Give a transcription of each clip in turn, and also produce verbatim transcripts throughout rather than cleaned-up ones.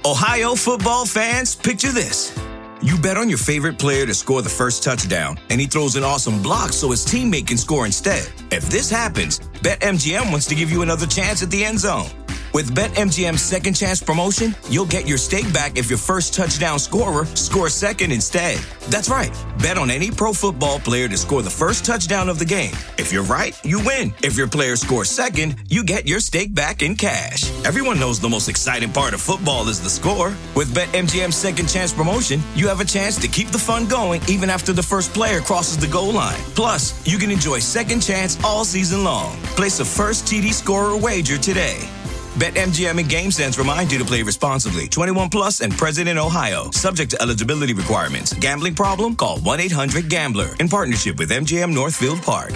Ohio football fans, picture this. You bet on your favorite player to score the first touchdown, and he throws an awesome block so his teammate can score instead. If this happens, BetMGM wants to give you another chance at the end zone. With BetMGM's second chance promotion, you'll get your stake back if your first touchdown scorer scores second instead. That's right. Bet on any pro football player to score the first touchdown of the game. If you're right, you win. If your player scores second, you get your stake back in cash. Everyone knows the most exciting part of football is the score. With BetMGM's second chance promotion, you have a chance to keep the fun going even after the first player crosses the goal line. Plus, you can enjoy second chance all season long. Place a first T D scorer wager today. BetMGM and GameSense remind you to play responsibly. twenty-one plus and present in Ohio. Subject to eligibility requirements. Gambling problem? Call one eight hundred gambler. In partnership with M G M Northfield Park.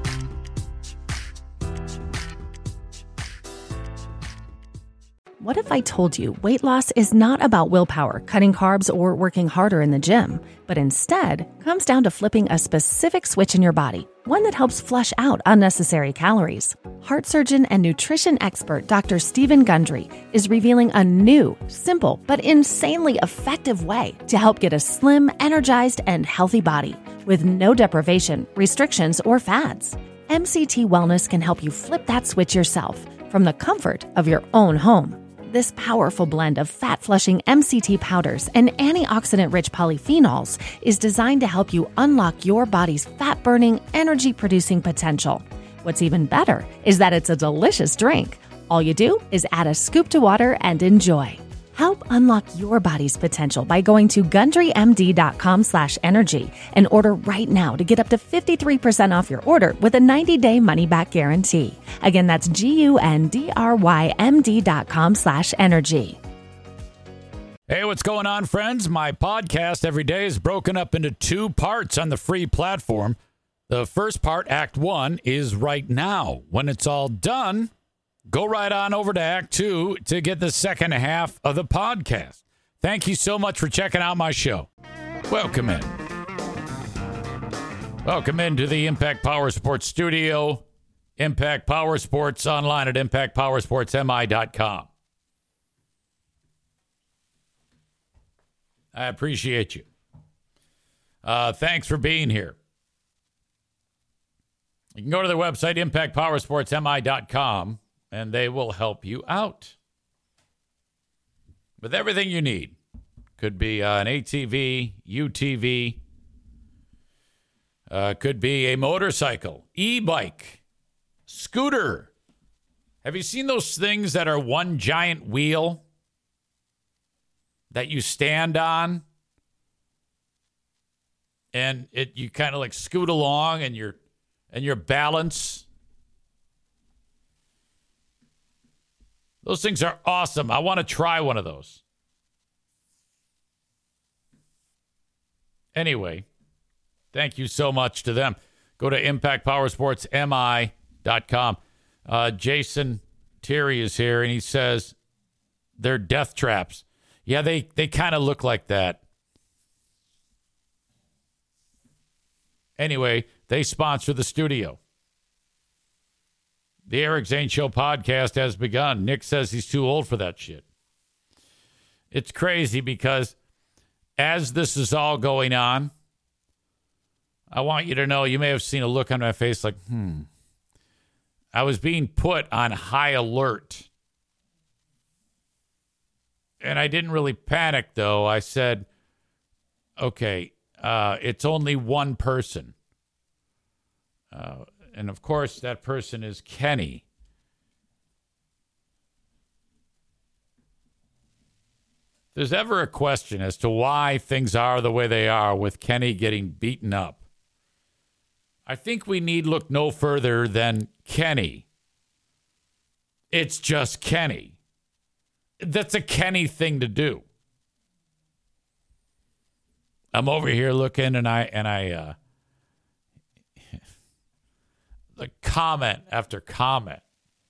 What if I told you weight loss is not about willpower, cutting carbs, or working harder in the gym, but instead comes down to flipping a specific switch in your body, one that helps flush out unnecessary calories? Heart surgeon and nutrition expert Doctor Stephen Gundry is revealing a new, simple, but insanely effective way to help get a slim, energized, and healthy body with no deprivation, restrictions, or fads. M C T Wellness can help you flip that switch yourself from the comfort of your own home. This powerful blend of fat-flushing M C T powders and antioxidant-rich polyphenols is designed to help you unlock your body's fat-burning, energy-producing potential. What's even better is that it's a delicious drink. All you do is add a scoop to water and enjoy. Help unlock your body's potential by going to GundryMD.com slash energy and order right now to get up to fifty-three percent off your order with a ninety-day money-back guarantee. Again, that's G-U-N-D-R-Y-M-D dot com slash energy. Hey, what's going on, friends? My podcast every day is broken up into two parts on the free platform. The first part, Act One, is right now. When it's all done, go right on over to Act Two to get the second half of the podcast. Thank you so much for checking out my show. Welcome in. Welcome into the Impact Power Sports studio. Impact Power Sports online at impact power sports m i dot com. I appreciate you. Uh, thanks for being here. You can go to their website, impact power sports m i dot com. And they will help you out with everything you need. Could be uh, an A T V, U T V. Uh, could be a motorcycle, e-bike, scooter. Have you seen those things that are one giant wheel that you stand on? And it you kind of like scoot along and your and your balance. Those things are awesome. I want to try one of those. Anyway, thank you so much to them. Go to impact power sports m i dot com. Uh, Jason Terry is here, and he says they're death traps. Yeah, they, they kind of look like that. Anyway, they sponsor the studio. The Eric Zane Show podcast has begun. Nick says he's too old for that shit. It's crazy because as this is all going on, I want you to know, you may have seen a look on my face like, hmm. I was being put on high alert. And I didn't really panic, though. I said, okay, uh, it's only one person. Uh And, of course, that person is Kenny. If there's ever a question as to why things are the way they are with Kenny getting beaten up, I think we need look no further than Kenny. It's just Kenny. That's a Kenny thing to do. I'm over here looking, and I and I... Uh, the comment after comment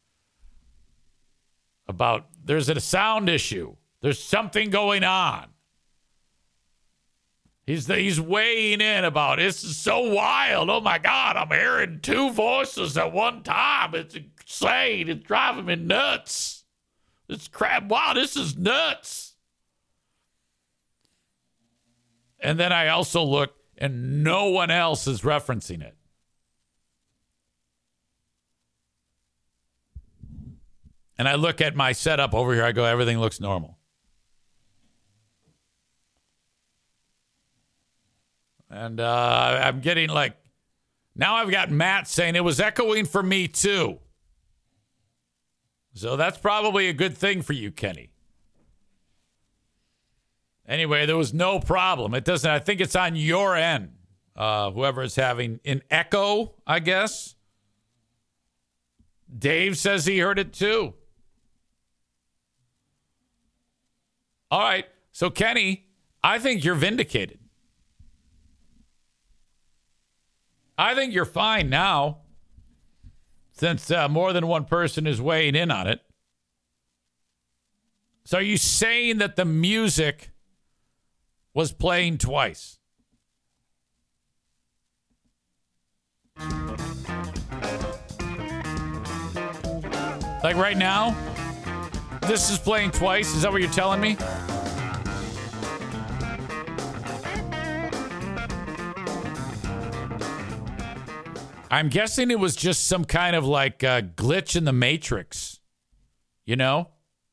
about there's a sound issue. There's something going on. He's the, he's weighing in about this is so wild. Oh my God, I'm hearing two voices at one time. It's insane. It's driving me nuts. It's crap. Wow, this is nuts. And then I also look, and no one else is referencing it. And I look at my setup over here. I go, everything looks normal. And uh, I'm getting like, now I've got Matt saying it was echoing for me too. So that's probably a good thing for you, Kenny. Anyway, there was no problem. It doesn't, I think it's on your end. Uh, whoever is having an echo, I guess. Dave says he heard it too. All right. So, Kenny, I think you're vindicated. I think you're fine now, since uh, more than one person is weighing in on it. So are you saying that the music was playing twice? Like right now, this is playing twice? Is that what you're telling me? I'm guessing it was just some kind of like uh, glitch in the Matrix, you know?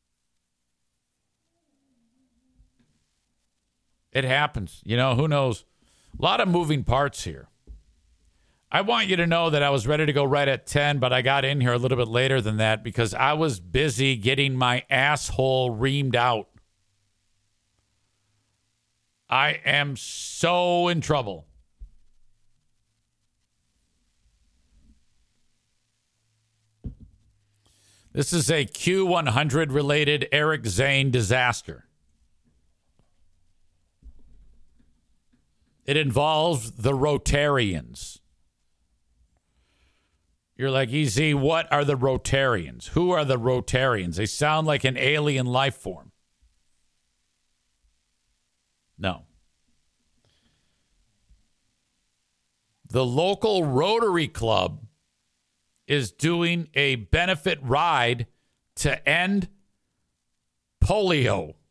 It happens, you know, who knows? A lot of moving parts here. I want you to know that I was ready to go right at ten, but I got in here a little bit later than that because I was busy getting my asshole reamed out. I am so in trouble. This is a Q one hundred related Eric Zane disaster. It involves the Rotarians. You're like, E Z, what are the Rotarians? Who are the Rotarians? They sound like an alien life form. No. The local Rotary Club is doing a benefit ride to end polio.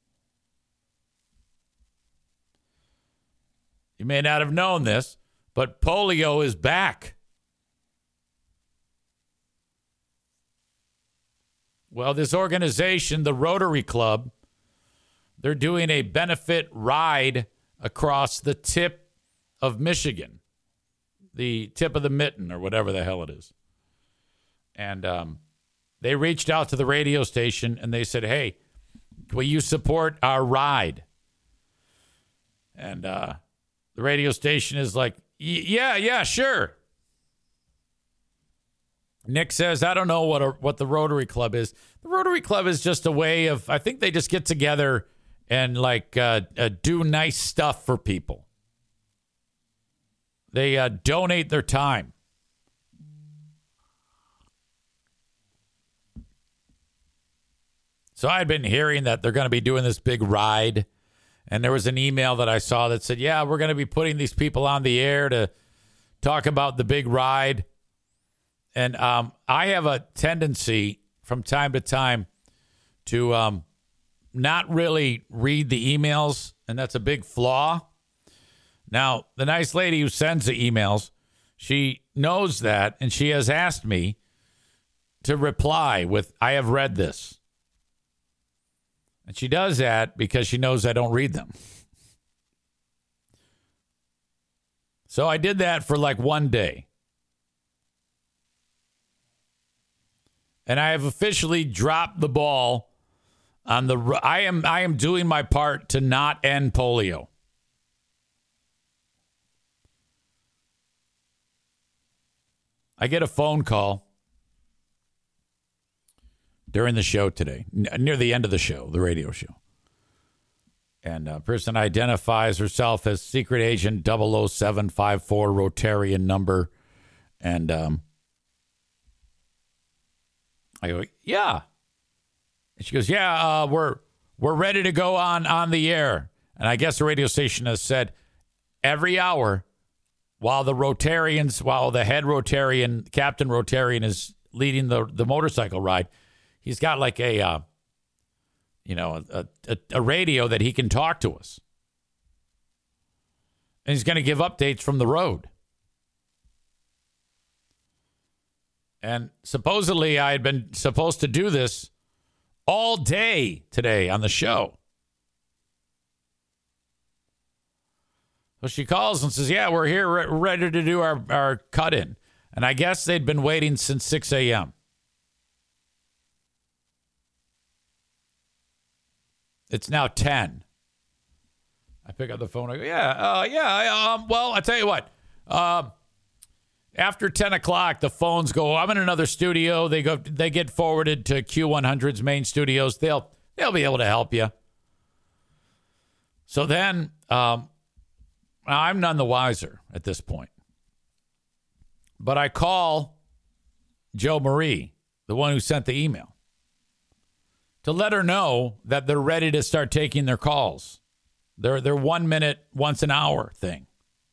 You may not have known this, but polio is back. Well, this organization, the Rotary Club, they're doing a benefit ride across the tip of Michigan, the tip of the mitten or whatever the hell it is. And um, they reached out to the radio station and they said, hey, will you support our ride? And uh, the radio station is like, yeah, yeah, sure. Nick says, I don't know what a, what the Rotary Club is. The Rotary Club is just a way of, I think they just get together and like uh, uh, do nice stuff for people. They uh, donate their time. So I'd been hearing that they're going to be doing this big ride. And there was an email that I saw that said, yeah, we're going to be putting these people on the air to talk about the big ride. And um, I have a tendency from time to time to um, not really read the emails, and that's a big flaw. Now, the nice lady who sends the emails, she knows that, and she has asked me to reply with, I have read this. And she does that because she knows I don't read them. So I did that for like one day. And I have officially dropped the ball on the I am I am doing my part to not end polio. I get a phone call during the show today, near the end of the show, the radio show. And a person identifies herself as Secret Agent double oh seven five four Rotarian number. And um, I go, yeah. And she goes, yeah, uh, we're we're ready to go on, on the air. And I guess the radio station has said every hour while the Rotarians, while the head Rotarian, Captain Rotarian is leading the, the motorcycle ride, he's got like a, uh, you know, a, a, a radio that he can talk to us. And he's going to give updates from the road. And supposedly I had been supposed to do this all day today on the show. So she calls and says, yeah, we're here re- ready to do our, our cut-in. And I guess they'd been waiting since six a.m. It's now ten. I pick up the phone. I go, yeah, uh, yeah. Um, well, I tell you what. Um, after ten o'clock, the phones go. I'm in another studio. They go. They get forwarded to Q one hundred's main studios. They'll they'll be able to help you. So then, um, I'm none the wiser at this point. But I call Jo Marie, the one who sent the email, to let her know that they're ready to start taking their calls. They're, they're one minute, once an hour thing.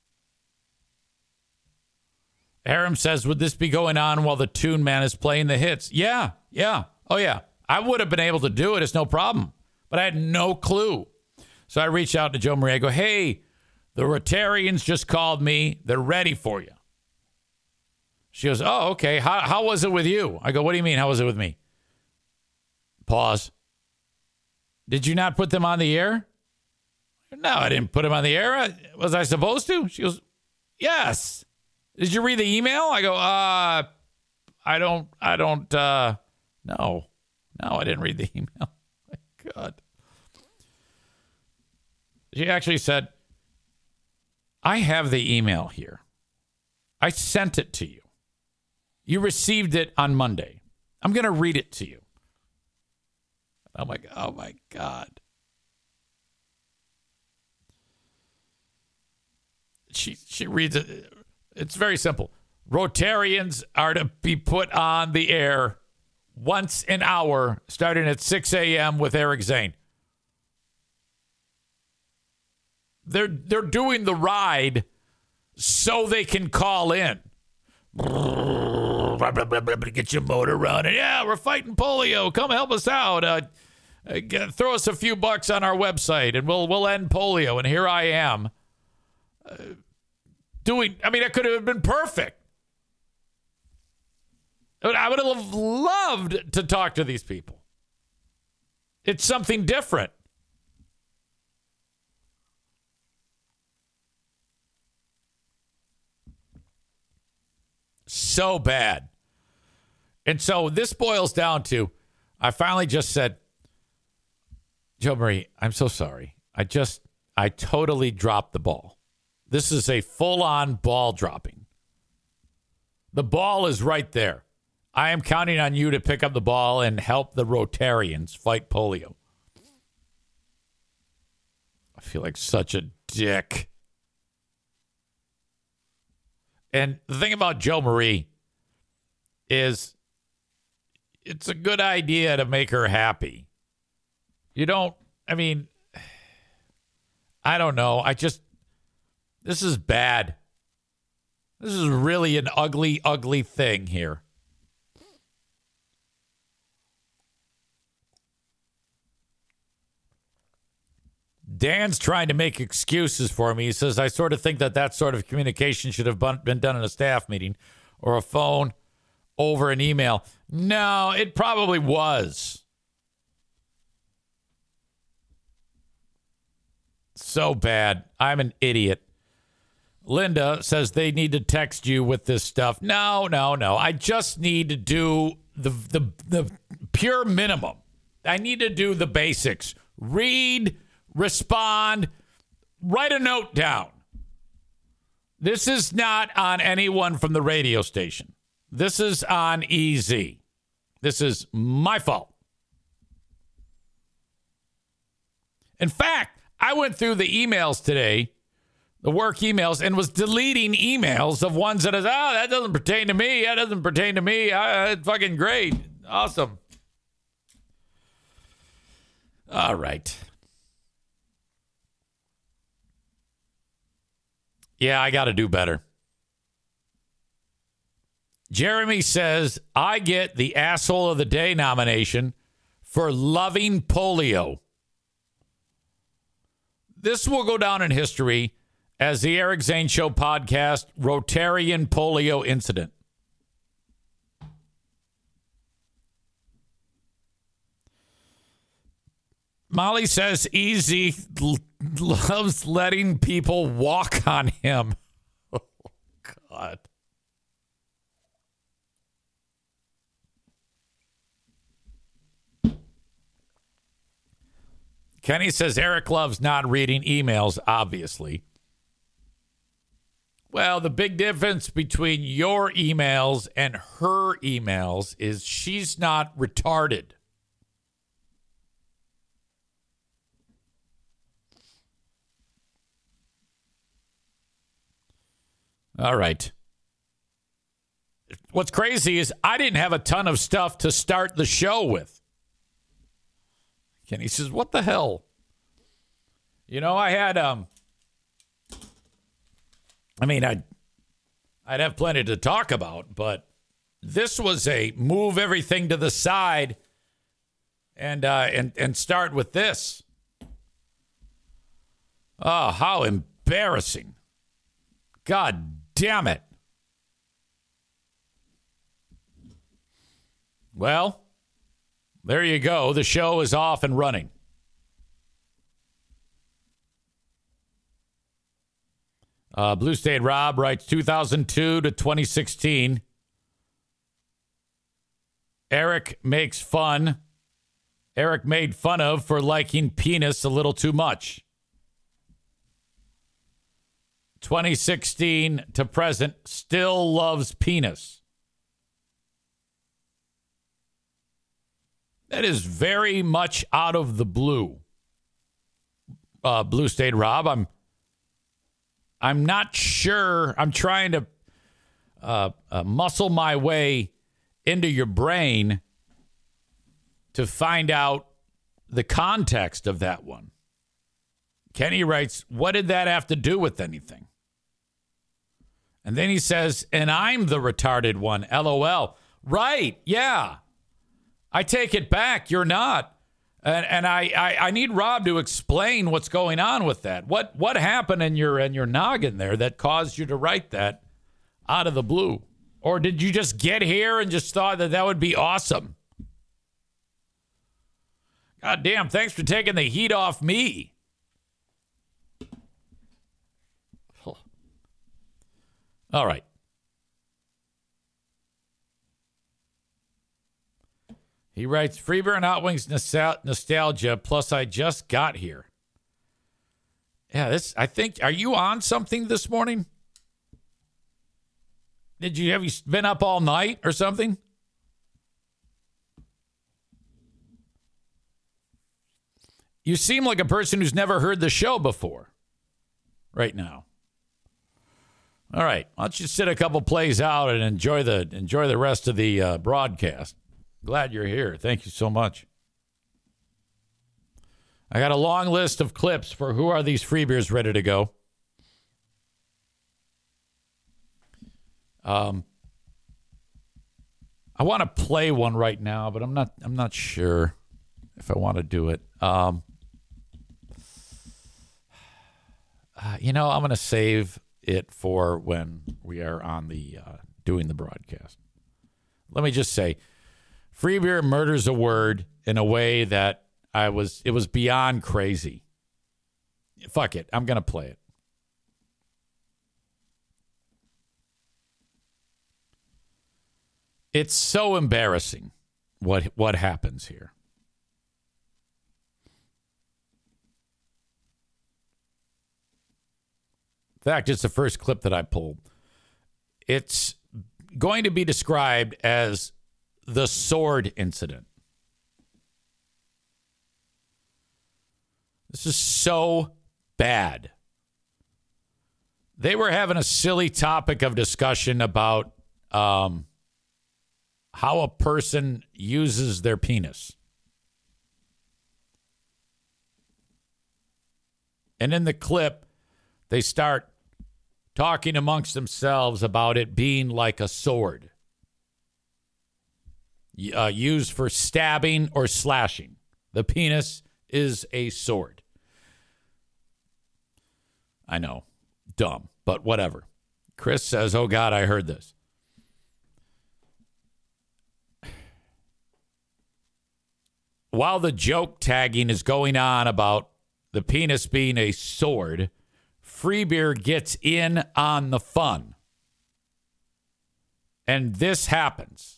Aram says, would this be going on while the Tune Man is playing the hits? Yeah, yeah. Oh, yeah. I would have been able to do it. It's no problem. But I had no clue. So I reached out to Jo Marie. I go, hey, the Rotarians just called me. They're ready for you. She goes, oh, okay. How, how was it with you? I go, what do you mean? How was it with me? Pause. Did you not put them on the air? No, I didn't put them on the air. Was I supposed to? She goes, yes. Did you read the email? I go, uh, I don't, I don't, uh, no. No, I didn't read the email. My God. She actually said, I have the email here. I sent it to you. You received it on Monday. I'm going to read it to you. Oh, my, oh my God. She, she reads it. It's very simple. Rotarians are to be put on the air once an hour, starting at six a.m. with Eric Zane. They're they're doing the ride so they can call in. Get your motor running. Yeah, we're fighting polio. Come help us out. Uh, uh, get, throw us a few bucks on our website, and we'll we'll end polio. And here I am uh, doing. I mean, that could have been perfect. I would have loved to talk to these people. It's something different. So bad. And so this boils down to, I finally just said, Jo Marie, I'm so sorry. I just, I totally dropped the ball. This is a full-on ball dropping. The ball is right there. I am counting on you to pick up the ball and help the Rotarians fight polio. I feel like such a dick. And the thing about Jo Marie is it's a good idea to make her happy. You don't, I mean, I don't know. I just, this is bad. This is really an ugly, ugly thing here. Dan's trying to make excuses for me. He says, I sort of think that that sort of communication should have been done in a staff meeting or a phone over an email. No, it probably was. So bad. I'm an idiot. Linda says they need to text you with this stuff. No, no, no. I just need to do the the the pure minimum. I need to do the basics. Read, respond, write a note down. This is not on anyone from the radio station. This is on E Z. This is my fault. In fact, I went through the emails today, the work emails, and was deleting emails of ones that is, oh, that doesn't pertain to me. That doesn't pertain to me. Uh, it's fucking great. Awesome. All right. Yeah, I got to do better. Jeremy says, I get the Asshole of the Day nomination for loving polio. This will go down in history as the Eric Zane Show podcast, Rotarian polio incident. Molly says Easy l- loves letting people walk on him. Oh, God. Kenny says Eric loves not reading emails, obviously. Well, the big difference between your emails and her emails is she's not retarded. All right. What's crazy is I didn't have a ton of stuff to start the show with. Kenny says, what the hell? You know, I had, um, I mean, I'd, I'd have plenty to talk about, but this was a move everything to the side and, uh, and, and start with this. Oh, how embarrassing. God damn it. Well, there you go. The show is off and running. Uh, Blue State Rob writes two thousand two to twenty sixteen. Eric makes fun. Eric made fun of for liking penis a little too much. twenty sixteen to present, still loves penis. That is very much out of the blue. Uh, Blue State Rob, I'm I'm not sure. I'm trying to uh, uh, muscle my way into your brain to find out the context of that one. Kenny writes, what did that have to do with anything? And then he says, and I'm the retarded one, LOL. Right, yeah. I take it back. You're not. And and I, I, I need Rob to explain what's going on with that. What what happened in your in your noggin there that caused you to write that out of the blue? Or did you just get here and just thought that that would be awesome? God damn, thanks for taking the heat off me. All right. He writes, Freeburg and Hot Wings nostalgia, plus I just got here. Yeah, this, I think, are you on something this morning? Did you, have you been up all night or something? You seem like a person who's never heard the show before right now. All right, why don't you sit a couple plays out and enjoy the enjoy the rest of the uh, broadcast. Glad you're here. Thank you so much. I got a long list of clips for Who Are These Free Beers ready to go. Um, I want to play one right now, but I'm not. I'm not sure if I want to do it. Um, uh, you know, I'm going to save it for when we are on the uh, doing the broadcast. Let me just say. Free Beer murders a word in a way that I was, it was beyond crazy. Fuck it. I'm going to play it. It's so embarrassing what, what happens here. In fact, it's the first clip that I pulled. It's going to be described as the sword incident. This is so bad. They were having a silly topic of discussion about um, how a person uses their penis. And in the clip, they start talking amongst themselves about it being like a sword. Uh, used for stabbing or slashing. The penis is a sword. I know. dumb, but whatever. Chris says, oh, God, I heard this. While the joke tagging is going on about the penis being a sword, Free Beer gets in on the fun. And this happens.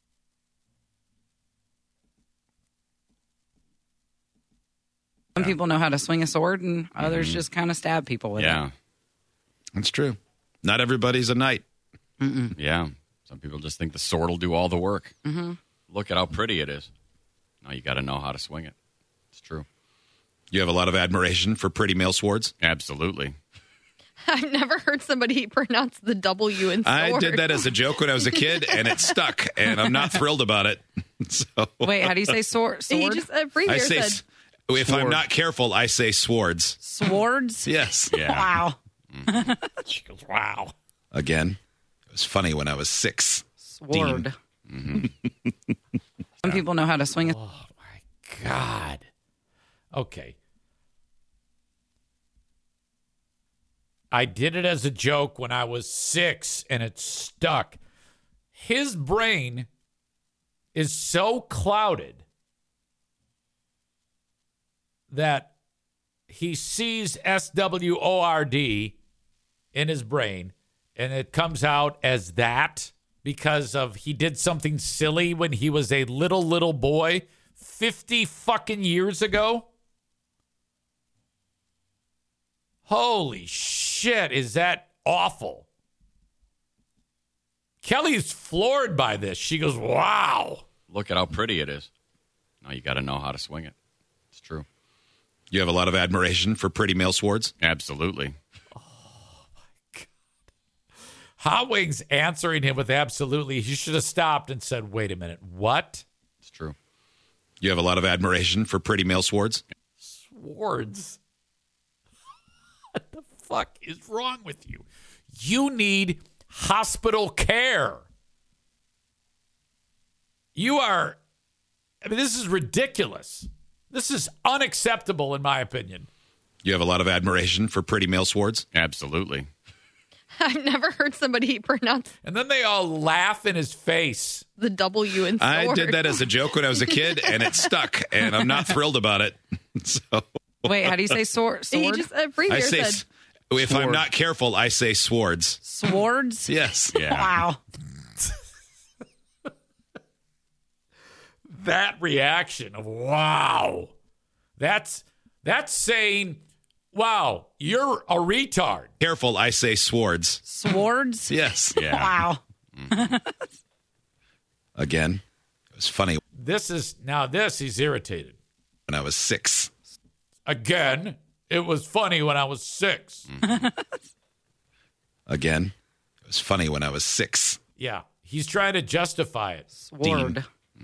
Some people know how to swing a sword, and others Mm-hmm. just kind of stab people with Yeah. it. That's true. Not everybody's a knight. Mm-mm. Yeah. Some people just think the sword will do all the work. Mm-hmm. Look at how pretty it is. Now you got to know how to swing it. It's true. You have a lot of admiration for pretty male swords? Absolutely. I've never heard somebody pronounce the W in sword. I did that as a joke when I was a kid, and it stuck, and I'm not thrilled about it. So Wait, how do you say sword? He Sword? just, uh, Free I Beer say, said, s- if I'm not careful, I say swords. Swords? Yes. Yeah. Wow. She goes, wow. Again, it was funny when I was six. Sword. Mm-hmm. Some people know how to swing a Oh, my God. Okay. I did it as a joke when I was six, and it stuck. His brain is so clouded that he sees S W O R D in his brain, and it comes out as that because of he did something silly when he was a little, little boy fifty fucking years ago. Holy shit, is that awful? Kelly's floored by this. She goes, wow. Look at how pretty it is. Now you got to know how to swing it. It's true. You have a lot of admiration for pretty male swords? Absolutely. Hot Wings answering him with absolutely. He should have stopped and said, wait a minute, what? It's true. You have a lot of admiration for pretty male swords? Swords. What the fuck is wrong with you? You need hospital care. You are, I mean, this is ridiculous. This is unacceptable, in my opinion. You have a lot of admiration for pretty male swords? Absolutely. I've never heard somebody pronounce And then they all laugh in his face. the W in sword. I did that as a joke when I was a kid, and it stuck, and I'm not thrilled about it. So Wait, how do you say sword? He Sword? just, uh, Free I Beer say, said, s- if I'm not careful, I say swords. Swords? Yes. Yeah. Wow. That reaction of wow. That's that's saying, wow, you're a retard. Careful, I say swords. Swords? Yes. Yeah. Wow. Again, it was funny This is now this he's irritated. when I was six. Again, it was funny when I was six. Again, it was funny when I was six. Yeah. He's trying to justify it. Sword.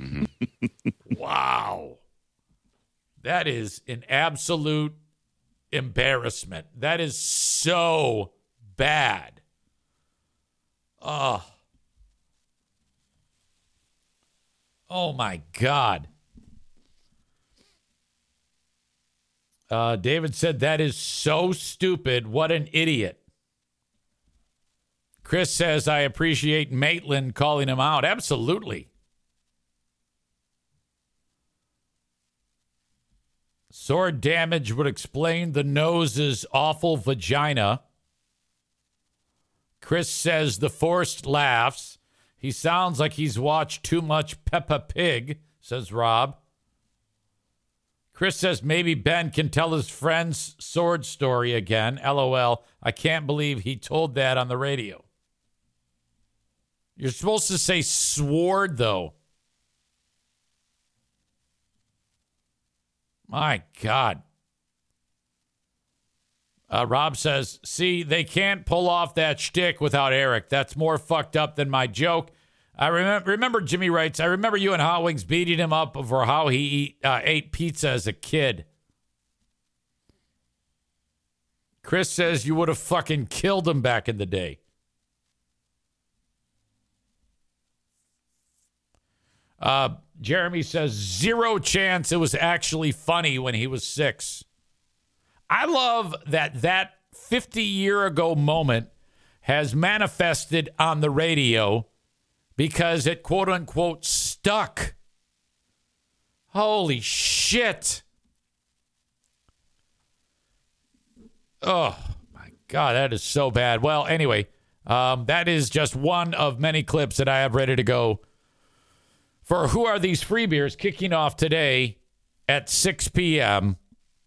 Wow. That is an absolute embarrassment. That is so bad. Oh. Oh my God. Uh, David said that is so stupid. What an idiot. Chris says, I appreciate Maitland calling him out. Absolutely. Sword damage would explain the nose's awful vagina. Chris says the forced laughs. He sounds like he's watched too much Peppa Pig, says Rob. Chris says maybe Ben can tell his friend's sword story again. LOL. I can't believe he told that on the radio. You're supposed to say sword, though. My God. Uh, Rob says, see, they can't pull off that shtick without Eric. That's more fucked up than my joke. I remember, remember Jimmy writes, I remember you and Hot Wings beating him up for how he eat, uh, ate pizza as a kid. Chris says you would have fucking killed him back in the day. Uh, Jeremy says zero chance it was actually funny when he was six. I love that that fifty-year-ago moment has manifested on the radio because it, quote-unquote, stuck. Holy shit. Oh, my God, that is so bad. Well, anyway, um, that is just one of many clips that I have ready to go for Who Are These Free Beers, kicking off today at six p.m.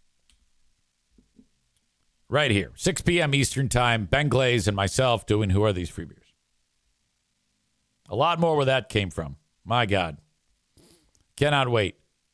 Right here, six p.m. Eastern Time. Ben Glaze and myself doing Who Are These Free Beers. A lot more where that came from. My God. Cannot wait.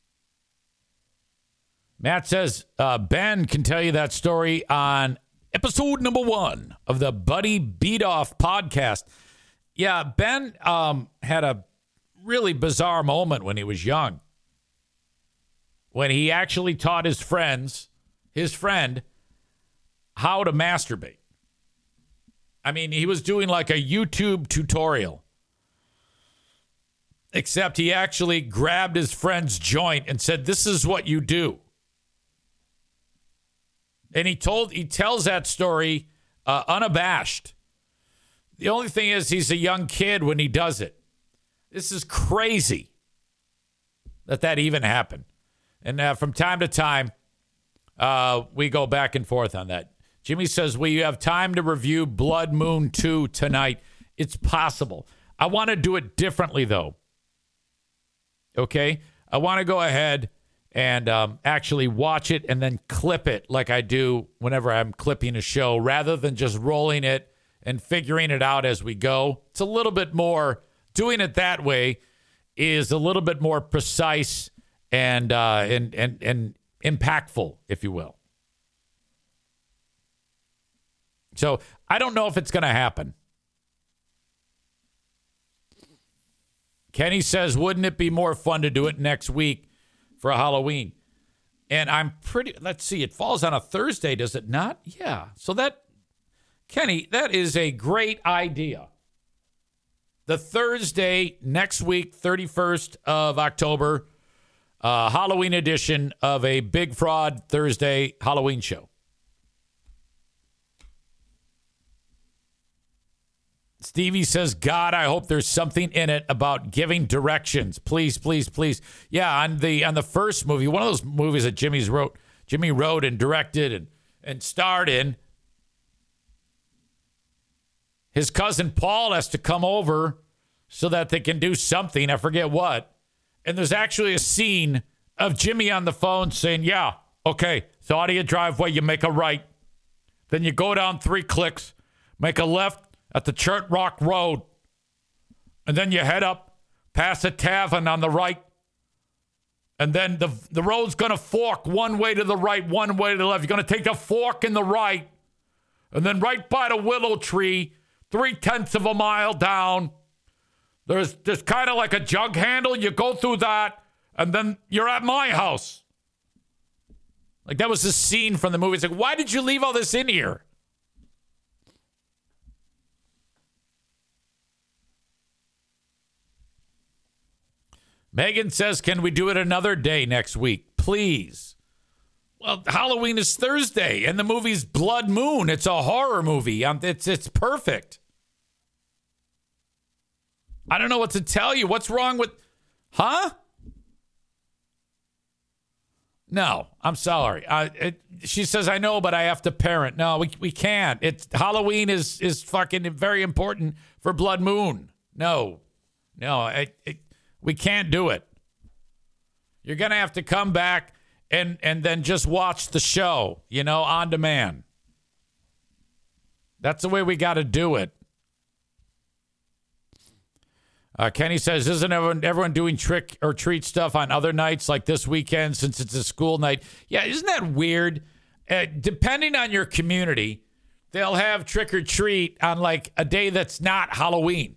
Matt says, uh, Ben can tell you that story on episode number one of the Buddy Beat Off podcast. Yeah, Ben um, had a really bizarre moment when he was young. When he actually taught his friends, his friend, how to masturbate. I mean, he was doing like a YouTube tutorial. Except he actually grabbed his friend's joint and said, "This is what you do." And he told, he tells that story uh, unabashed. The only thing is he's a young kid when he does it. This is crazy that that even happened. And uh, from time to time, uh, we go back and forth on that. Jimmy says, will you have time to review Blood Moon two tonight? It's possible. I want to do it differently, though. Okay? I want to go ahead and um, actually watch it and then clip it like I do whenever I'm clipping a show, rather than just rolling it and figuring it out as we go. It's a little bit more, doing it that way is a little bit more precise and uh, and and and impactful, if you will. So I don't know if it's going to happen. Kenny says, wouldn't it be more fun to do it next week for Halloween? And I'm pretty, let's see, it falls on a Thursday, does it not? Yeah. So that, Kenny, that is a great idea. The Thursday next week, thirty-first of October, uh, Halloween edition of a Big Fraud Thursday Halloween show. Stevie says, God, I hope there's something in it about giving directions. Please, please, please. Yeah, on the on the first movie, one of those movies that Jimmy's wrote, Jimmy wrote and directed and, and starred in, his cousin Paul has to come over so that they can do something. I forget what. And there's actually a scene of Jimmy on the phone saying, yeah, okay, so out of your driveway, you make a right. Then you go down three clicks, make a left at the Churt Rock Road. And then you head up past a tavern on the right. And then the the road's going to fork one way to the right, one way to the left. You're going to take the fork in the right. And then right by the willow tree, three-tenths of a mile down, there's, there's kind of like a jug handle. You go through that, and then you're at my house. Like, that was the scene from the movie. It's like, why did you leave all this in here? Megan says, can we do it another day next week? Please. Well, Halloween is Thursday, and the movie's Blood Moon. It's a horror movie. Um, it's it's perfect. I don't know what to tell you. What's wrong with... Huh? No, I'm sorry. Uh, it, she says, I know, but I have to parent. No, we we can't. It's Halloween is is fucking very important for Blood Moon. No. No, I... It, We can't do it. You're going to have to come back and, and then just watch the show, you know, on demand. That's the way we got to do it. Uh, Kenny says, isn't everyone, everyone doing trick or treat stuff on other nights like this weekend since it's a school night? Yeah, isn't that weird? Uh, depending on your community, they'll have trick or treat on like a day that's not Halloween.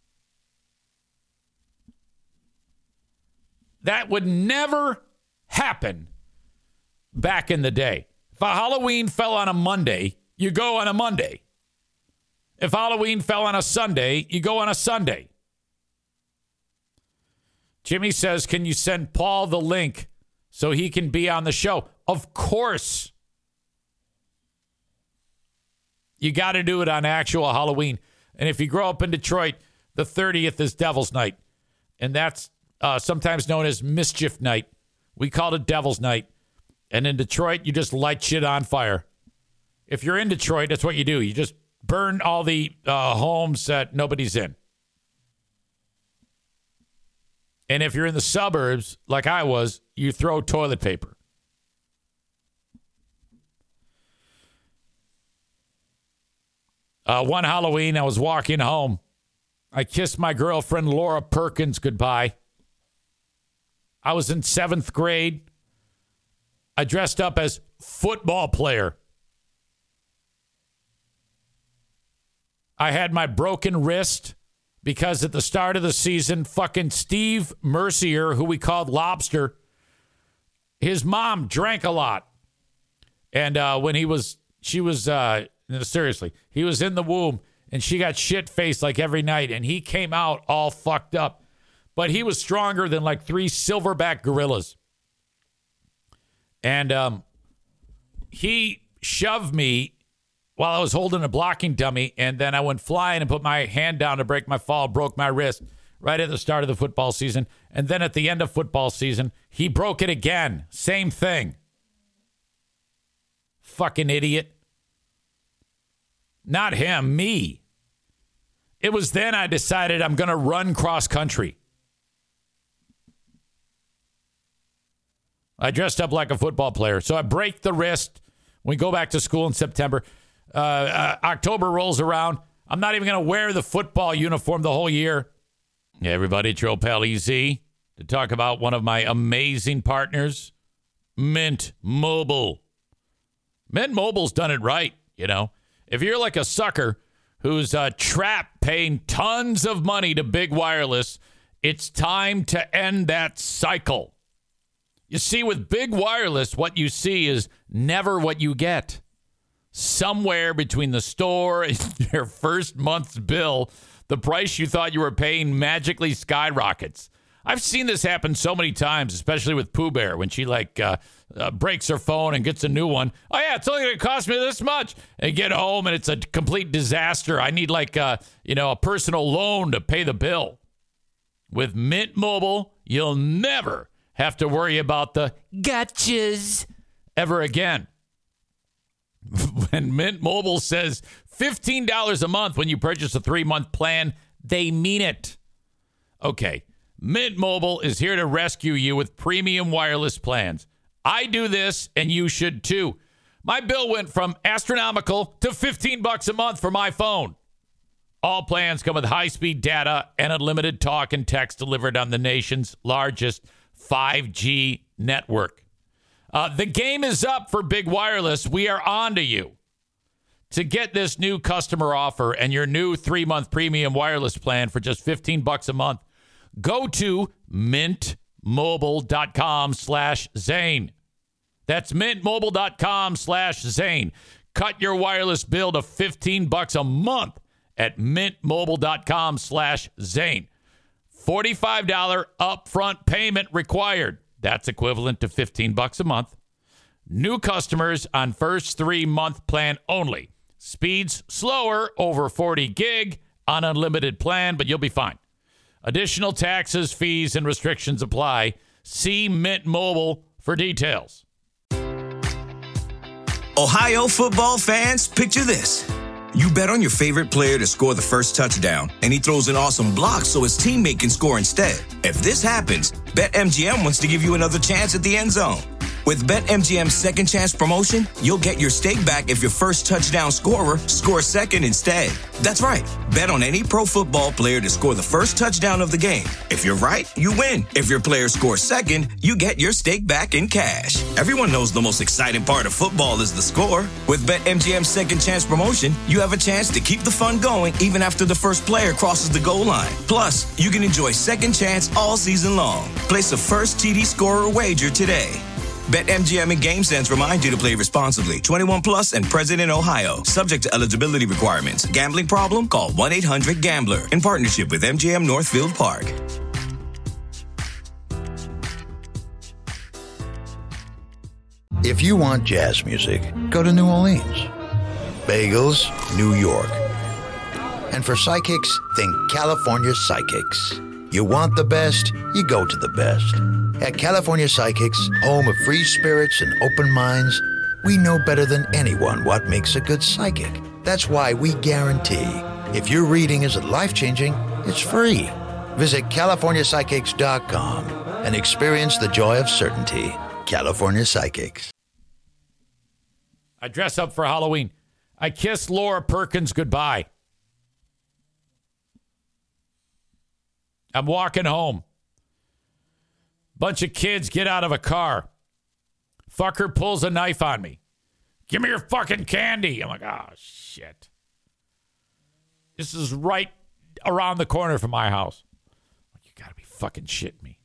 That would never happen back in the day. If a Halloween fell on a Monday, you go on a Monday. If Halloween fell on a Sunday, you go on a Sunday. Jimmy says, can you send Paul the link so he can be on the show? Of course. You got to do it on actual Halloween. And if you grow up in Detroit, the thirtieth is Devil's Night. And that's uh, sometimes known as Mischief Night. We called it Devil's Night. And in Detroit, you just light shit on fire. If you're in Detroit, that's what you do. You just burn all the uh, homes that nobody's in. And if you're in the suburbs, like I was, you throw toilet paper. Uh, one Halloween, I was walking home. I kissed my girlfriend, Laura Perkins, goodbye. I was in seventh grade. I dressed up as football player. I had my broken wrist because at the start of the season, fucking Steve Mercier, who we called Lobster, his mom drank a lot. And uh, when he was, she was, uh, no, seriously, he was in the womb and she got shit-faced like every night. And he came out all fucked up. But he was stronger than like three silverback gorillas. And um, he shoved me while I was holding a blocking dummy, and then I went flying and put my hand down to break my fall, broke my wrist right at the start of the football season. And then at the end of football season, he broke it again. Same thing. Fucking idiot. Not him, me. It was then I decided I'm going to run cross country. I dressed up like a football player. So I break the wrist. We go back to school in September. Uh, uh, October rolls around. I'm not even going to wear the football uniform the whole year. Hey, everybody, it's your old pal E Z to talk about one of my amazing partners, Mint Mobile. Mint Mobile's done it right, you know. If you're like a sucker who's uh, trapped paying tons of money to big wireless, it's time to end that cycle. You see, with big wireless, what you see is never what you get. Somewhere between the store and your first month's bill, the price you thought you were paying magically skyrockets. I've seen this happen so many times, especially with Pooh Bear, when she like uh, uh, breaks her phone and gets a new one. Oh, yeah, it's only going to cost me this much. And get home, and it's a complete disaster. I need like uh, you know, a personal loan to pay the bill. With Mint Mobile, you'll never have to worry about the gotchas ever again. When Mint Mobile says fifteen dollars a month when you purchase a three-month plan, they mean it. Okay, Mint Mobile is here to rescue you with premium wireless plans. I do this, and you should too. My bill went from astronomical to fifteen bucks a month for my phone. All plans come with high-speed data and unlimited talk and text delivered on the nation's largest five G network. Uh, the game is up for big wireless. We are on to you. To get this new customer offer and your new three-month premium wireless plan for just fifteen bucks a month, go to mintmobile.com slash Zane. That's mintmobile.com slash Zane. Cut your wireless bill to fifteen bucks a month at mintmobile.com slash Zane. forty-five dollars upfront payment required. That's equivalent to fifteen bucks a month. New customers on first three-month plan only. Speeds slower, over forty gig on unlimited plan, but you'll be fine. Additional taxes, fees, and restrictions apply. See Mint Mobile for details. Ohio football fans, picture this. You bet on your favorite player to score the first touchdown, and he throws an awesome block so his teammate can score instead. If this happens, BetMGM wants to give you another chance at the end zone. With BetMGM's second chance promotion, you'll get your stake back if your first touchdown scorer scores second instead. That's right. Bet on any pro football player to score the first touchdown of the game. If you're right, you win. If your player scores second, you get your stake back in cash. Everyone knows the most exciting part of football is the score. With BetMGM's second chance promotion, you have a chance to keep the fun going even after the first player crosses the goal line. Plus, you can enjoy second chance all season long. Place a first T D scorer wager today. BetMGM and GameSense remind you to play responsibly. twenty-one plus and present in Ohio. Subject to eligibility requirements. Gambling problem? Call one eight hundred gambler. In partnership with M G M Northfield Park. If you want jazz music, go to New Orleans. bagels, New York. And for psychics, think California Psychics. You want the best, you go to the best. At California Psychics, home of free spirits and open minds, we know better than anyone what makes a good psychic. That's why we guarantee if your reading isn't life-changing, it's free. Visit California Psychics dot com and experience the joy of certainty. California Psychics. I dress up for Halloween. I kiss Laura Perkins goodbye. I'm walking home. Bunch of kids get out of a car. Fucker pulls a knife on me. Give me your fucking candy. I'm like, oh, shit. This is right around the corner from my house. You gotta be fucking shitting me.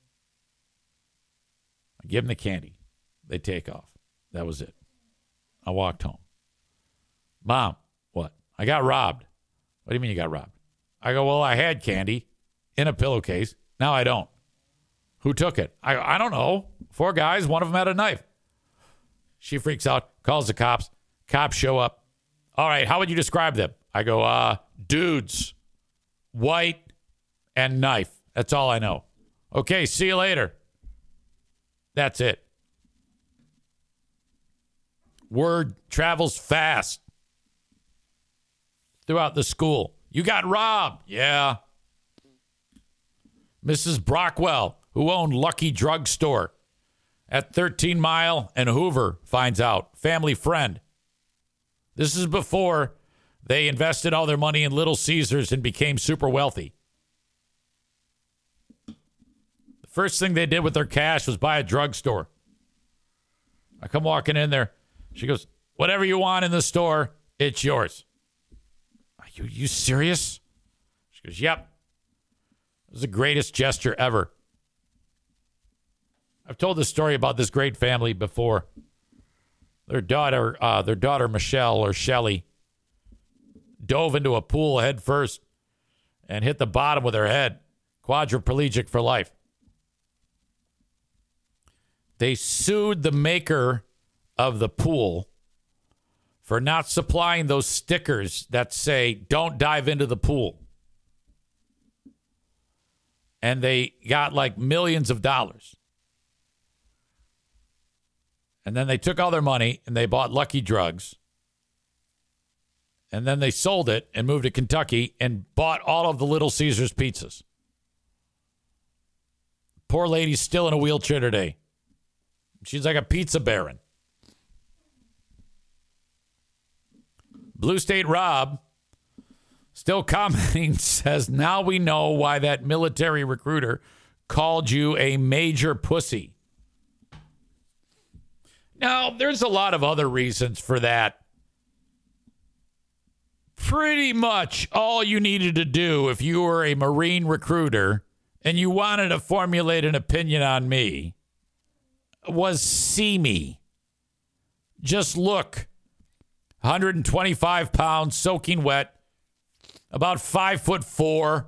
I give them the candy. They take off. That was it. I walked home. Mom, what? I got robbed. What do you mean you got robbed? I go, well, I had candy in a pillowcase. Now I don't. Who took it? I I don't know. Four guys. One of them had a knife. She freaks out, calls the cops. Cops show up. All right, how would you describe them? I go, uh, dudes, white, and knife. That's all I know. Okay, see you later. That's it. Word travels fast throughout the school. You got robbed. Yeah. Missus Brockwell, who owned Lucky Drug Store at thirteen Mile and Hoover, finds out. Family friend. This is before they invested all their money in Little Caesars and became super wealthy. The first thing they did with their cash was buy a drugstore. I come walking in there. She goes, whatever you want in the store, it's yours. Are you, you serious? She goes, yep. It was the greatest gesture ever. I've told this story about this great family before. Their daughter, uh, their daughter Michelle or Shelly, dove into a pool head first and hit the bottom with her head. Quadriplegic for life. They sued the maker of the pool for not supplying those stickers that say, don't dive into the pool. And they got like millions of dollars. And then they took all their money and they bought Lucky Drugs. And then they sold it and moved to Kentucky and bought all of the Little Caesars pizzas. Poor lady's still in a wheelchair today. She's like a pizza baron. Blue State Rob, still commenting, says, now we know why that military recruiter called you a major pussy. Now, there's a lot of other reasons for that. Pretty much all you needed to do if you were a Marine recruiter and you wanted to formulate an opinion on me was see me. Just look. one hundred twenty-five pounds, soaking wet, about five foot four.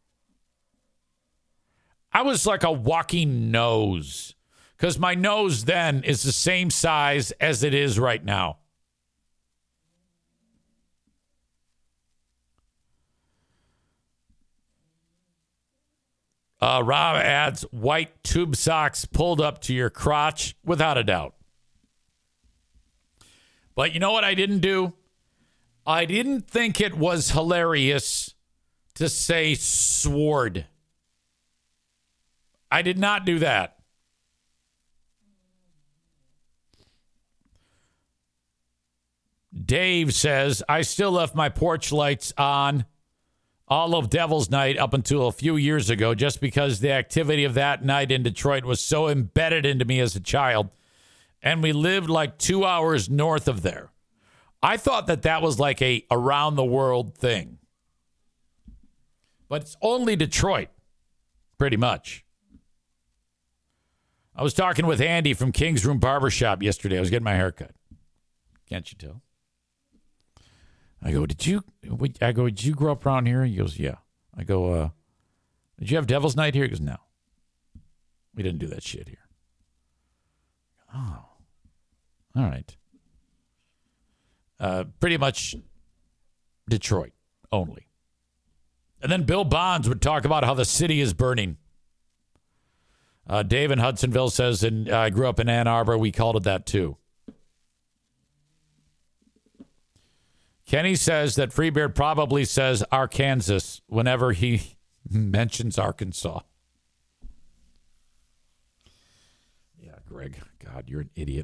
I was like a walking nose because my nose then is the same size as it is right now. Uh, Rob adds, white tube socks pulled up to your crotch, without a doubt. But you know what I didn't do? I didn't think it was hilarious to say sword. I did not do that. Dave says, I still left my porch lights on all of Devil's Night up until a few years ago, just because the activity of that night in Detroit was so embedded into me as a child. And we lived like two hours north of there. I thought that that was like a around the world thing. But it's only Detroit, pretty much. I was talking with Andy from King's Room Barbershop yesterday. I was getting my hair cut. Can't you tell? I go, did you, I go, did you grow up around here? He goes, yeah. I go, uh, did you have Devil's Night here? He goes, no. We didn't do that shit here. Oh. All right. Uh, pretty much Detroit only. And then Bill Bonds would talk about how the city is burning. Uh, Dave in Hudsonville says, and I uh, grew up in Ann Arbor. We called it that too. Kenny says that Freebeard probably says Arkansas whenever he mentions Arkansas. Yeah, Greg. God, you're an idiot.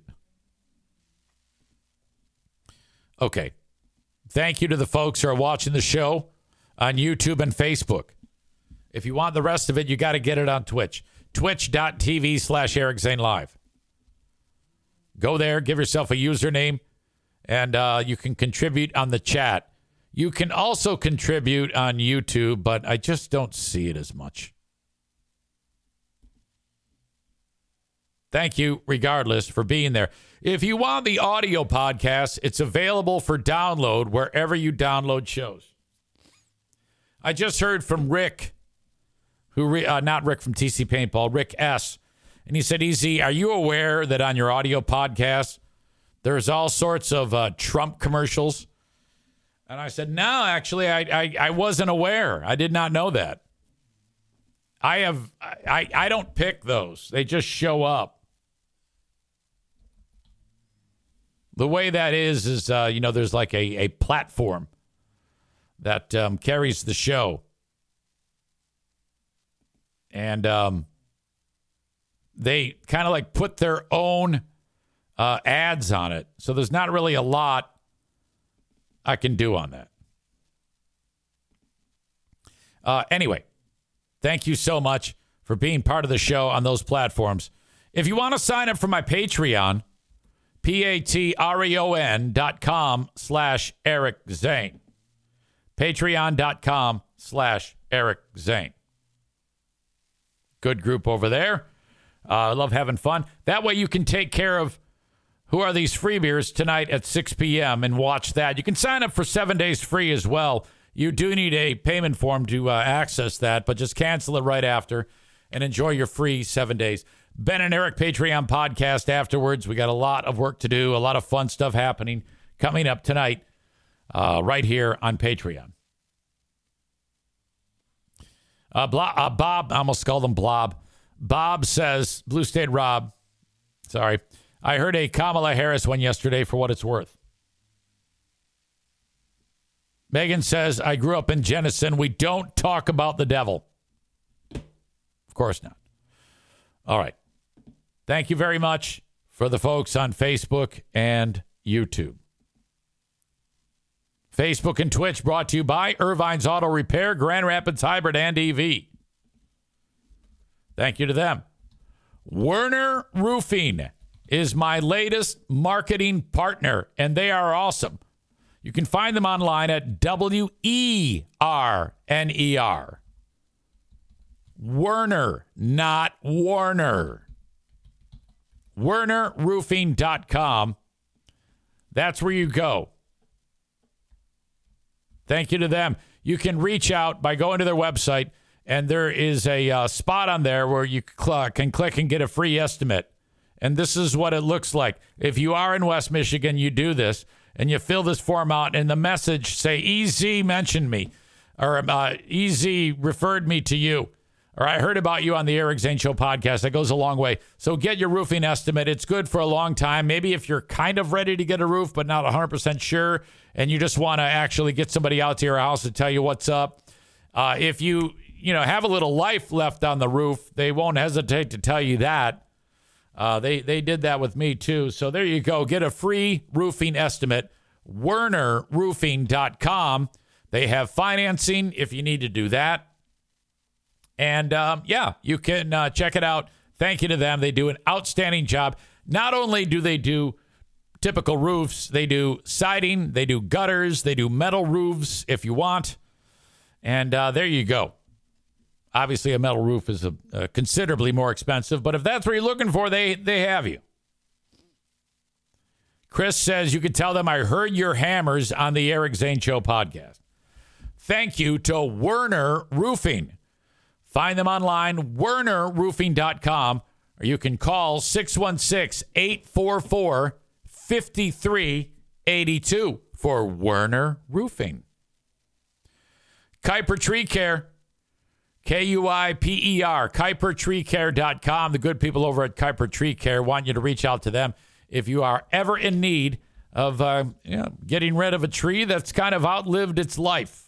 Okay. Thank you to the folks who are watching the show on YouTube and Facebook. If you want the rest of it, you got to get it on Twitch. Twitch.tv slash Eric Zane Live. Go there, give yourself a username, and uh, you can contribute on the chat. You can also contribute on YouTube, but I just don't see it as much. Thank you, regardless, for being there. If you want the audio podcast, it's available for download wherever you download shows. I just heard from Rick, who re- uh, not Rick from T C Paintball, Rick S., and he said, Easy, are you aware that on your audio podcast, there's all sorts of uh, Trump commercials? And I said, no, actually, I, I I wasn't aware. I did not know that. I have I, I don't pick those. They just show up. The way that is, is, uh, you know, there's like a, a platform that um, carries the show. And um, they kind of like put their own uh, ads on it. So there's not really a lot I can do on that. Uh, anyway, thank you so much for being part of the show on those platforms. If you want to sign up for my Patreon, P-A-T-R-E-O-N dot com slash Eric Zane. Patreon.com slash Eric Zane. Good group over there. I uh, love having fun. That way you can take care of Who Are These Free Beers tonight at six p.m. and watch that. You can sign up for seven days free as well. You do need a payment form to uh, access that, but just cancel it right after and enjoy your free seven days. Ben and Eric Patreon podcast afterwards. We got a lot of work to do, a lot of fun stuff happening coming up tonight uh, right here on Patreon. Uh, Blo- uh, Bob, I almost called him Blob. Bob says, Blue State Rob, sorry, I heard a Kamala Harris one yesterday for what it's worth. Megan says, I grew up in Jenison. We don't talk about the devil. Of course not. All right. Thank you very much for the folks on Facebook and YouTube. Facebook and Twitch brought to you by Irvine's Auto Repair, Grand Rapids Hybrid, and E V. Thank you to them. Werner Roofing is my latest marketing partner, and they are awesome. You can find them online at W E R N E R. Werner, not Warner. Werner Roofing dot com. That's where you go. Thank you to them. You can reach out by going to their website, and there is a uh, spot on there where you cl- can click and get a free estimate. And this is what it looks like. If you are in West Michigan, you do this, and you fill this form out, and the message say, E Z mentioned me, or uh, E Z referred me to you, or I heard about you on the Eric Zane Show podcast. That goes a long way. So get your roofing estimate. It's good for a long time. Maybe if you're kind of ready to get a roof, but not one hundred percent sure, and you just want to actually get somebody out to your house to tell you what's up. Uh, if you, you know, have a little life left on the roof, they won't hesitate to tell you that. Uh, they, they did that with me, too. So there you go. Get a free roofing estimate. Werner Roofing dot com. They have financing if you need to do that. And, um, yeah, you can uh, check it out. Thank you to them. They do an outstanding job. Not only do they do typical roofs, they do siding, they do gutters, they do metal roofs if you want. And uh, there you go. Obviously, a metal roof is a, a considerably more expensive, but if that's what you're looking for, they, they have you. Chris says, you can tell them I heard your hammers on the Eric Zane Show podcast. Thank you to Werner Roofing. Find them online, Werner Roofing dot com, or you can call six one six, eight four four, five three eighty-two for Werner Roofing. Kuiper Tree Care, K U I P E R, kuiper tree care dot com. The good people over at Kuiper Tree Care want you to reach out to them if you are ever in need of uh, you know, getting rid of a tree that's kind of outlived its life.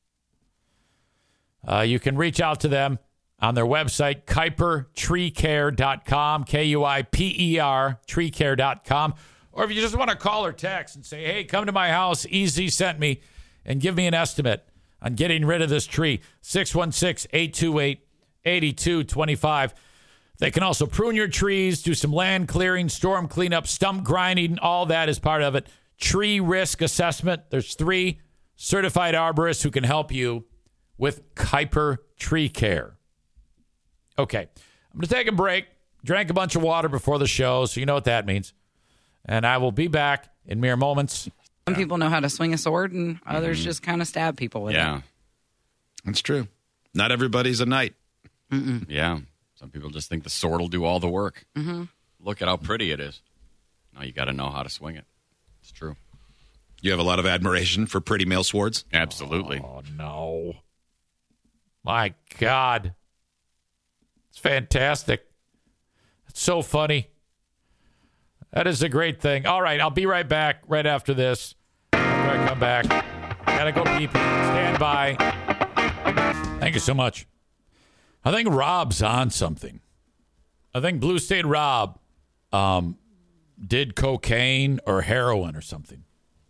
Uh, you can reach out to them on their website, kuiper tree care dot com, K U I P E R, tree care dot com. Or if you just want to call or text and say, hey, come to my house, E Z sent me, and give me an estimate on getting rid of this tree, six one six, eight two eight, eight two two five. They can also prune your trees, do some land clearing, storm cleanup, stump grinding. All that is part of it. Tree risk assessment. There's three certified arborists who can help you with Kuiper Tree Care. Okay, I'm going to take a break, drank a bunch of water before the show, so you know what that means. And I will be back in mere moments. Some people know how to swing a sword, and others mm-hmm. just kind of stab people with yeah. it. That's true. Not everybody's a knight. Mm-mm. Yeah. Some people just think the sword will do all the work. Mm-hmm. Look at how pretty it is. No, you got to know how to swing it. It's true. You have a lot of admiration for pretty male swords? Absolutely. Oh, no. My God. It's fantastic. It's so funny. That is a great thing. All right, I'll be right back right after this. After I come back. Gotta go pee-pee. Stand by. Thank you so much. I think Rob's on something. I think Blue State Rob um, did cocaine or heroin or something.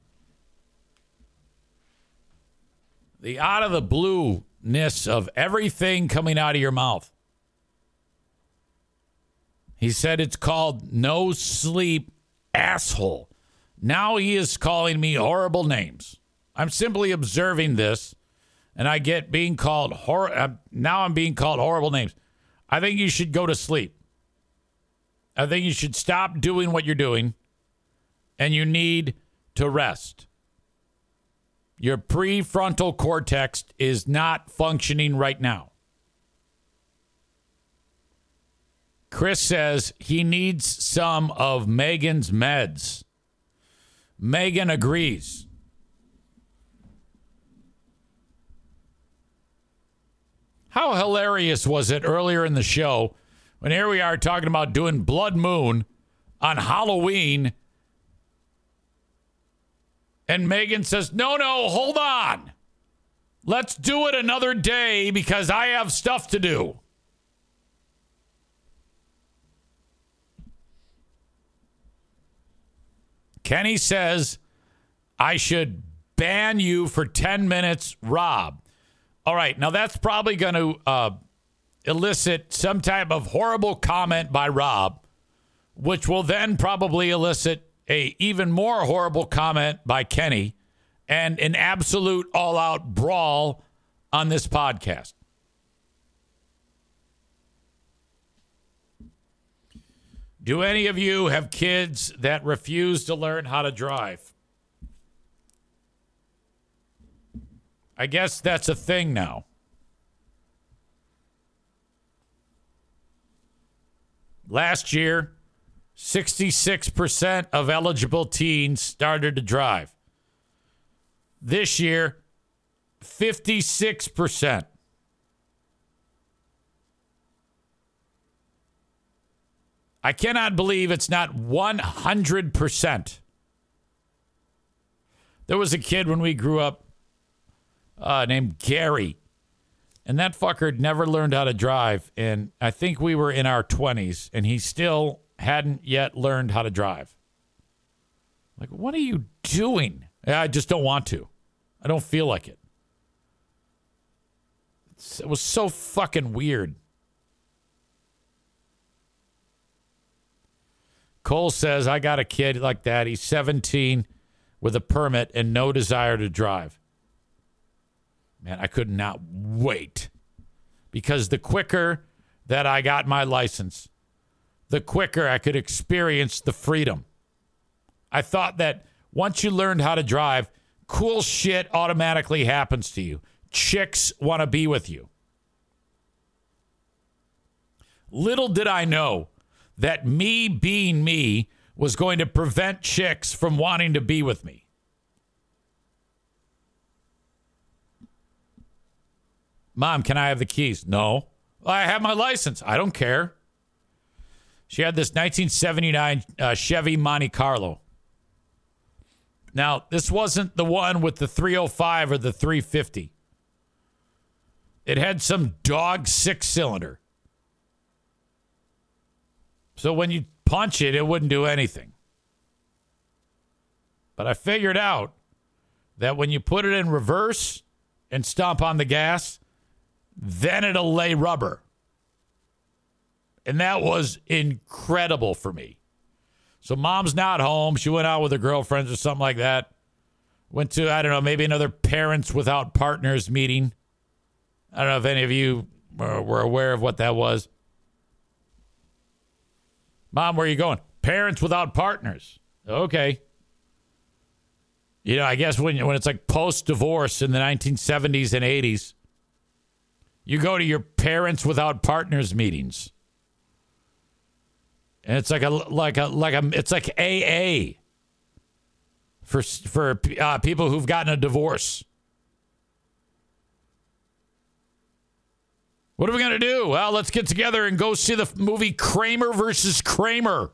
The out of the blueness of everything coming out of your mouth. He said it's called no sleep asshole. Now he is calling me horrible names. I'm simply observing this, and I get being called hor- uh, now I'm being called horrible names. I think you should go to sleep. I think you should stop doing what you're doing, and you need to rest. Your prefrontal cortex is not functioning right now. Chris says he needs some of Megan's meds. Megan agrees. How hilarious was it earlier in the show when here we are talking about doing Blood Moon on Halloween, and Megan says, no, no, hold on. Let's do it another day because I have stuff to do. Kenny says, I should ban you for ten minutes, Rob. All right, now that's probably going to uh, elicit some type of horrible comment by Rob, which will then probably elicit a even more horrible comment by Kenny and an absolute all-out brawl on this podcast. Do any of you have kids that refuse to learn how to drive? I guess that's a thing now. Last year, sixty-six percent of eligible teens started to drive. This year, fifty-six percent. I cannot believe it's not one hundred percent. There was a kid when we grew up uh, named Gary, and that fucker never learned how to drive. And I think we were in our twenties, and he still hadn't yet learned how to drive. Like, what are you doing? I just don't want to. I don't feel like it. It's, it was so fucking weird. Cole says, I got a kid like that. He's seventeen with a permit and no desire to drive. Man, I could not wait. Because the quicker that I got my license, the quicker I could experience the freedom. I thought that once you learned how to drive, cool shit automatically happens to you. Chicks want to be with you. Little did I know that me being me was going to prevent chicks from wanting to be with me. Mom, can I have the keys? No. I have my license. I don't care. She had this nineteen seventy-nine uh, Chevy Monte Carlo. Now, this wasn't the one with the three oh five or the three fifty. It had some dog six-cylinder. So when you punch it, it wouldn't do anything. But I figured out that when you put it in reverse and stomp on the gas, then it'll lay rubber. And that was incredible for me. So mom's not home. She went out with her girlfriends or something like that. Went to, I don't know, maybe another Parents Without Partners meeting. I don't know if any of you were aware of what that was. Mom, where are you going? Parents Without Partners. Okay. You know, I guess when, when it's like post-divorce in the nineteen seventies and eighties, you go to your Parents Without Partners meetings. And it's like a like a like a it's like A A for for uh, people who've gotten a divorce. What are we going to do? Well, let's get together and go see the movie Kramer versus Kramer.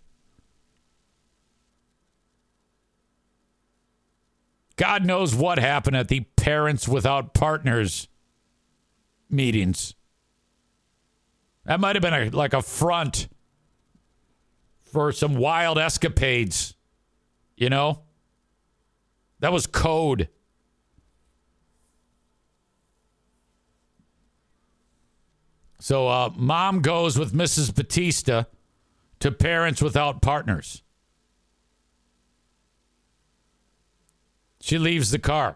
God knows what happened at the Parents Without Partners meetings. That might have been a, like a front for some wild escapades, you know? That was code. So uh, mom goes with Missus Batista to Parents Without Partners. She leaves the car.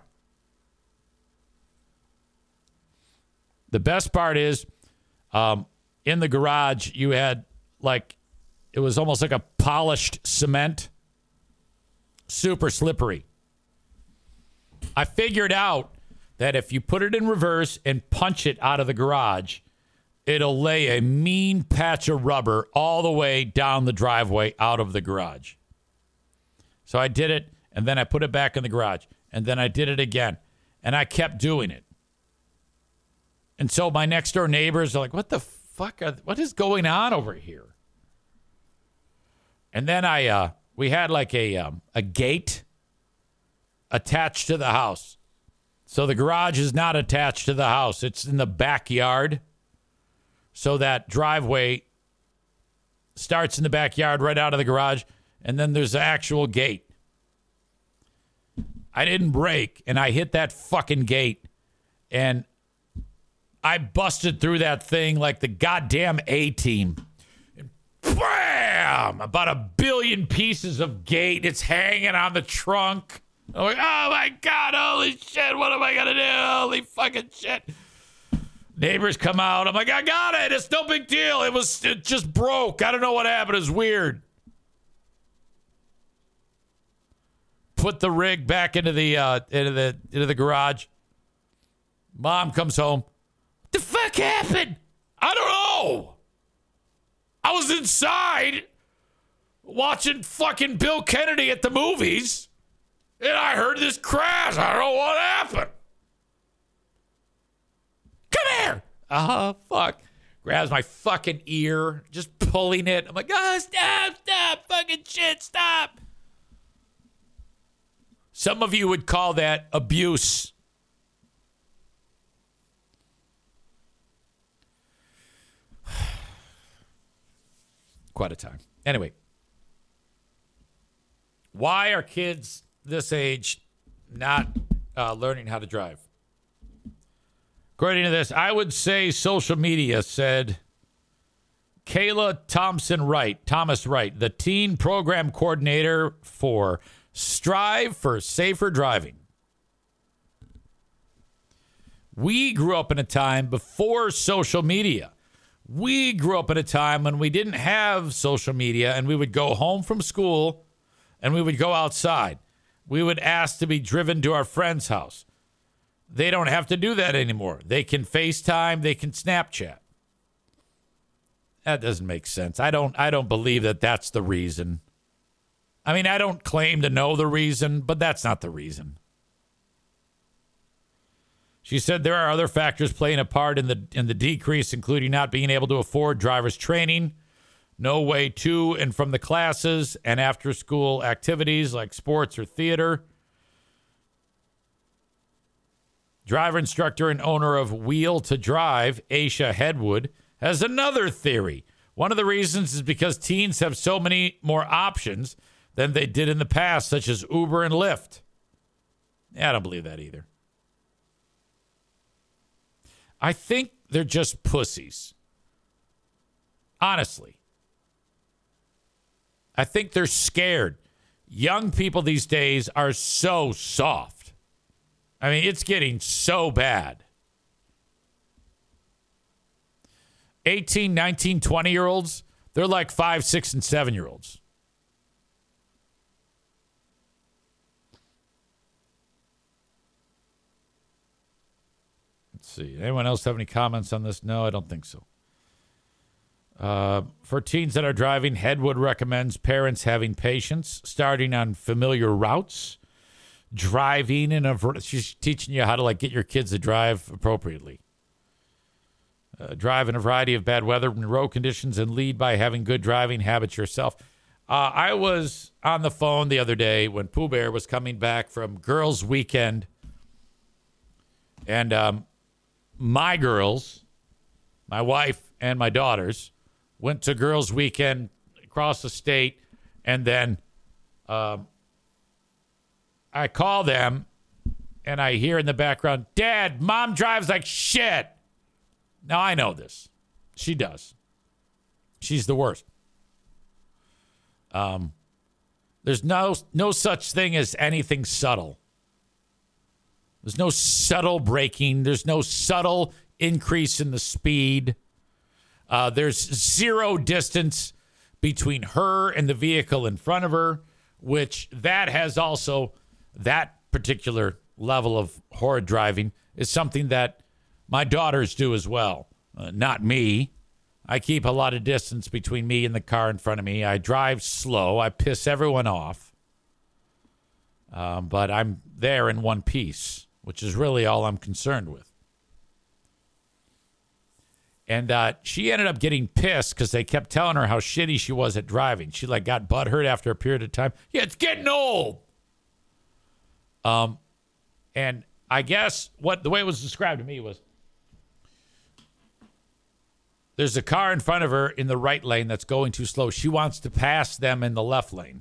The best part is, um, in the garage, you had like, it was almost like a polished cement. Super slippery. I figured out that if you put it in reverse and punch it out of the garage, it'll lay a mean patch of rubber all the way down the driveway out of the garage. So I did it, and then I put it back in the garage, and then I did it again, and I kept doing it. And so my next door neighbors are like, what the fuck? Are, what is going on over here? And then I, uh, we had like a um, a gate attached to the house. So the garage is not attached to the house. It's in the backyard. So that driveway starts in the backyard right out of the garage. And then there's the actual gate. I didn't brake, and I hit that fucking gate. And I busted through that thing like the goddamn A-team. And bam! About a billion pieces of gate. It's hanging on the trunk. I'm like, oh my God, holy shit, what am I going to do? Holy fucking shit. Neighbors come out. I'm like, I got it. It's no big deal. It was, it just broke. I don't know what happened. It was weird. Put the rig back into the uh, into the into the garage. Mom comes home. What the fuck happened? I don't know. I was inside watching fucking Bill Kennedy at the movies, and I heard this crash. I don't know what happened. Come here. Oh, fuck. Grabs my fucking ear, just pulling it. I'm like, oh, stop, stop, fucking shit, stop. Some of you would call that abuse. Quite a time. Anyway, why are kids this age not uh, learning how to drive? According to this, I would say social media, said Kayla Thompson Wright, Thomas Wright, the teen program coordinator for Strive for Safer Driving. We grew up in a time before social media. We grew up in a time when we didn't have social media, and we would go home from school and we would go outside. We would ask to be driven to our friend's house. They don't have to do that anymore. They can FaceTime, they can Snapchat. That doesn't make sense. I don't I don't believe that that's the reason. I mean, I don't claim to know the reason, but that's not the reason. She said there are other factors playing a part in the in the decrease, including not being able to afford driver's training, no way to and from the classes, and after-school activities like sports or theater. Driver instructor and owner of Wheel to Drive, Aisha Headwood, has another theory. One of the reasons is because teens have so many more options than they did in the past, such as Uber and Lyft. Yeah, I don't believe that either. I think they're just pussies. Honestly. I think they're scared. Young people these days are so soft. I mean, it's getting so bad. eighteen, nineteen, twenty-year-olds, they're like five, six, and seven-year-olds. Let's see. Anyone else have any comments on this? No, I don't think so. Uh, for teens that are driving, Headwood recommends parents having patience, starting on familiar routes, driving in a. She's teaching you how to like get your kids to drive appropriately. Uh, drive in a variety of bad weather and road conditions, and lead by having good driving habits yourself. Uh, I was on the phone the other day when Pooh Bear was coming back from Girls' Weekend, and um, my girls, my wife and my daughters, went to Girls' Weekend across the state, and then um, I call them, and I hear in the background, Dad, Mom drives like shit. Now, I know this. She does. She's the worst. Um, there's no no such thing as anything subtle. There's no subtle braking. There's no subtle increase in the speed. Uh, there's zero distance between her and the vehicle in front of her, which that has also, that particular level of horrid driving is something that my daughters do as well. Uh, not me. I keep a lot of distance between me and the car in front of me. I drive slow. I piss everyone off. Um, but I'm there in one piece, which is really all I'm concerned with. And uh, she ended up getting pissed because they kept telling her how shitty she was at driving. She like got butthurt after a period of time. Yeah, it's getting old. Um, and I guess what the way it was described to me was, there's a car in front of her in the right lane that's going too slow. She wants to pass them in the left lane.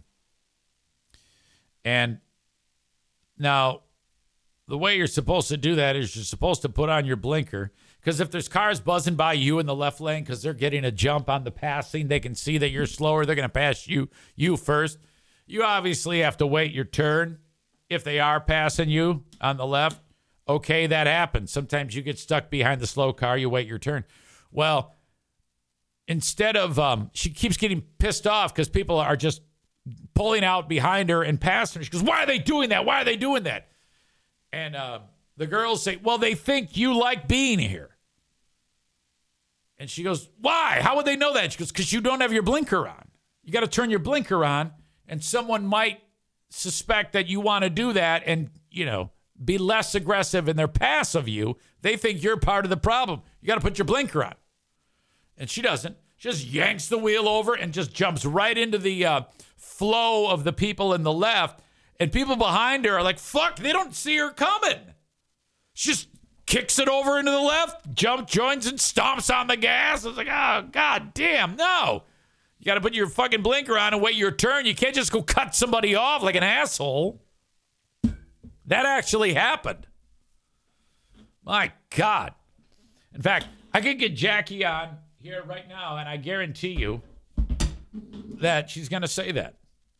And now, the way you're supposed to do that is you're supposed to put on your blinker. Because if there's cars buzzing by you in the left lane because they're getting a jump on the passing, they can see that you're slower. They're going to pass you, you first. You obviously have to wait your turn if they are passing you on the left. Okay, that happens. Sometimes you get stuck behind the slow car. You wait your turn. Well, instead of, um, she keeps getting pissed off because people are just pulling out behind her and passing her. She goes, why are they doing that? Why are they doing that? And uh, the girls say, well, they think you like being here. And she goes, why? How would they know that? She goes, because you don't have your blinker on. You got to turn your blinker on, and someone might suspect that you want to do that and, you know, be less aggressive in their pass of you. They think you're part of the problem. You got to put your blinker on. And she doesn't. She just yanks the wheel over and just jumps right into the uh, flow of the people in the left. And people behind her are like, fuck, they don't see her coming. She just kicks it over into the left, jump, joins, and stomps on the gas. I was like, oh, god damn, no. You got to put your fucking blinker on and wait your turn. You can't just go cut somebody off like an asshole. That actually happened. My God. In fact, I could get Jackie on here right now, and I guarantee you that she's going to say that.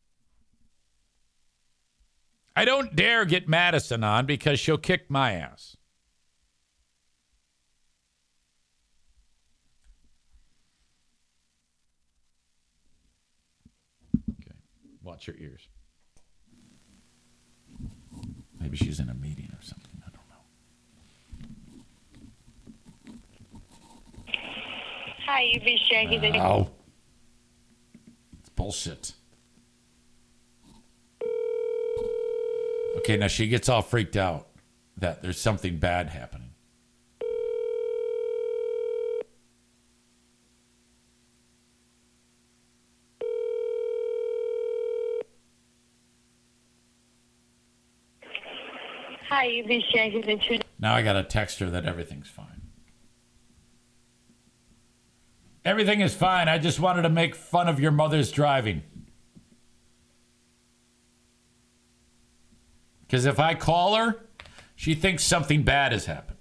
I don't dare get Madison on because she'll kick my ass. Okay. Watch your ears. Maybe she's in a meeting or something. I don't know. Hi, you've reached Jackie. Oh. It's bullshit. Okay, now she gets all freaked out that there's something bad happening. Hi, you've reached Yankees Intruder. Now I got to text her that everything's fine. Everything is fine. I just wanted to make fun of your mother's driving. Because if I call her, she thinks something bad has happened.